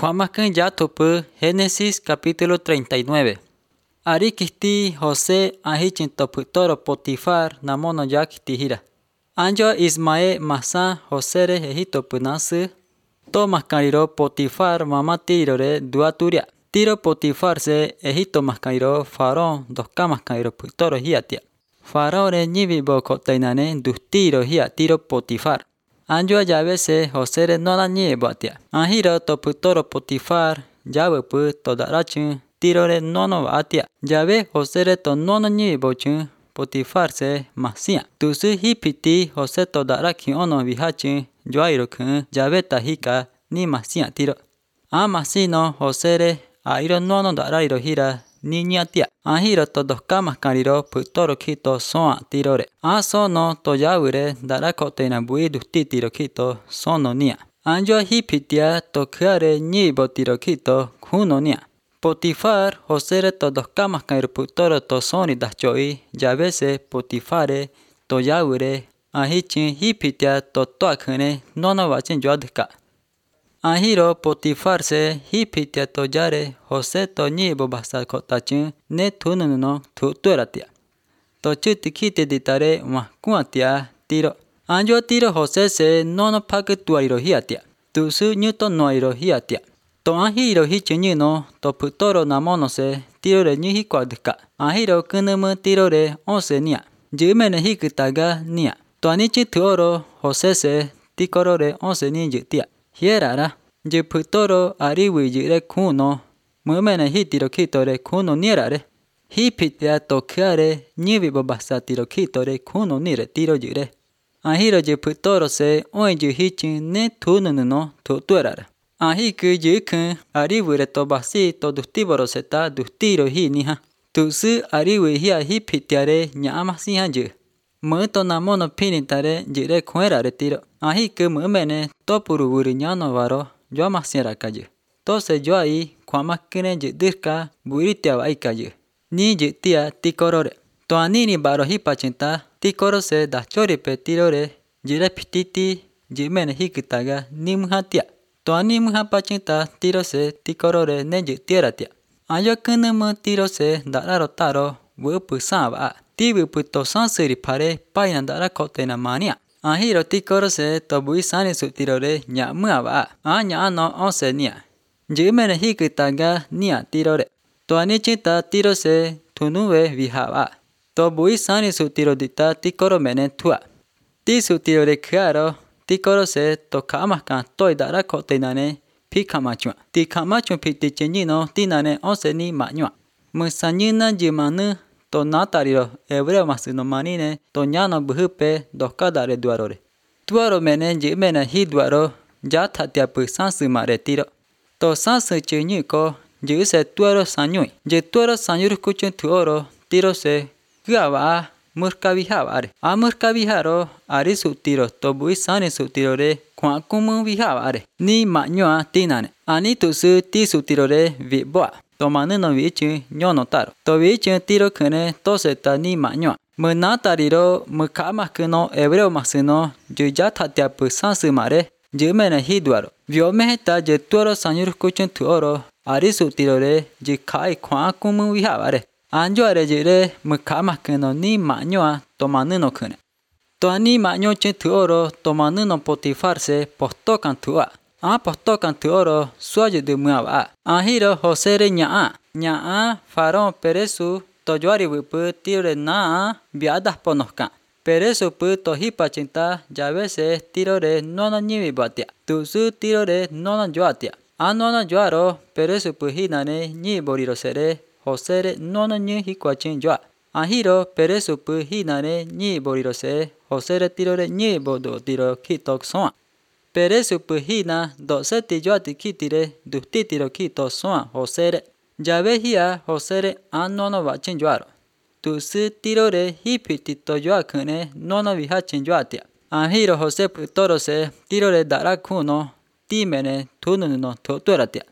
Cuamacan ya topu Génesis capítulo 39. Ari kihti José ahichin topu toro Potifar namono ya kihtihira. Anjo Ismael masa José Egipto punasi. To mascariro Potifar mama tiro re duaturia. Tiro Potifar se Egipto mascariro Faraón doska mascariro putoro hiatia. Faraón re nivi bokotainane dustiro hia tiro Potifar. Anjo llave se José re no la nieve batia. Ahiro topu toro Potifar llave pu toda rachun tiro re no batia. Llave José re to no nieve bochun Potifar se masia. Tusu hipiti José toda raki ono vihachun joairo kun llave tahika ni masia tiro. Masino José re airo no darairo hira ni niatia. Ahiro to doska mascariro putoro kito soa tiro re. Sono to yaure darakote na bui dusti tiro kito sono nia. Anjo hipitia to kare nibo tiro kito kuno nia. Potifar José re to doska mascariro putoro to soni dachoi llave se Potifare to yaure ahichin hipitia to toakune nono vachin joadka. Ahiro Potifar se hipitia to yare José to nibo basa kotachun ne tununo tueratia. To chutikite ditare wakuatia tiro. Anjo tiro José se nono pake tuairo hiatia. Tusu nyuto noiro hiatia. To ahiro hichinyuno to putoro namono se tiro re nyuhi kwadka. Ahiro kunumu tiro re onse nia. Jumene hikitaga nia. To anichi tuoro José se tikoro re onse ni jutia. Hierara, je putoro ariwi jire kuno, mumene hitiro kitore kuno nierare. Hipitia tokare nivi babasa tiro kitore kuno nire tiro jire. Ahiro je putoro se oinju hichin ne tununo tuerare. Ahiku jikun ariwi re to basi to dustiboro seta dustiro hi niha. Tusu ariwi hia hipitiare nyamasi hanju. Muto namono pinitare jire kuerare tiro. Ahiku mumene topuru buri nyano varo jo masiera kaje. To se jo ai kwamakine jidirka buritia vai kaje. Ni jitia tikorore. To anini baro hipachinta tikoro se dachori pe tirore jire pititi jimene hikitaga nimhatia. To animha pachinta tiro se tikorore ne jitieratia. Ayo kunumu tiro se dararo taro wupu saba. Tibu puto sansiri pare paina dara kotena mania. Ahiro tikoro se tobui sani sutirore nya muaba. Anya ano onse nia. Jimene hikitaga nia tirore. To anichita tiro se tunue vihaba. Tobui sani sutiro dita tikoro mene tua. Ti sutirore kiaro tikoro se to kamakan toi dara kotenane pikamachua. Ti kamachun piti chenino tinane onse ni mañua. Musanyina jimanu to natariro hebreo masino manine to nyano buhupe dokadare duarore. Tuaro mene jimene hiduaro jatatia pu sansu mare tiro. To sansu chinyuko jise tuaro sanyui. Je tuaro sanyuru kuchun tuoro tiro se guava murkavihare. Murkaviharo arisu tiro to bui sani sutirore kwakumu vihavare. Ni mañoa tinane. Anitusu tisu tirore viboa. To manuno vichu nyono taro. To vichu tiro kune toseta ni mañoa. Munatariro mukama kuno hebreo masino jujatatia pu sansu mare jumene hiduaro. Viomeheta je tuoro sanyuru kuchun tuoro arisu tirore jikai kwakumu vihavare. Anjo arejire mukama kuno ni mañoa to manuno kune. To ani maño chen tuoro to manuno Potifar se postokan tua. Postokan tuoro suaje de muaba. Ahiro José re nyaa Faraón peresu to joari wupu tiro na biadas ponoskan. Peresu pu to hipachinta llave se tiro re nono nivi batia. Tusu tiro re nono joatia. Nono joaro peresu pu hinane ni boriro sere José re nono ni hikuachin joa. Ahiro peresu pu hinane ni boriro se José re tiro re ni bodo tiro kitok soa. Peresu pu hina do seti joati kitire dusti tiro kito soa José re. Llave hia José re nono vachin joaro. Tusu tiro re hipiti to joakune nono vihachin joatia. Ahiro José pu toro se tiro re dara kuno timene tununo tueratia.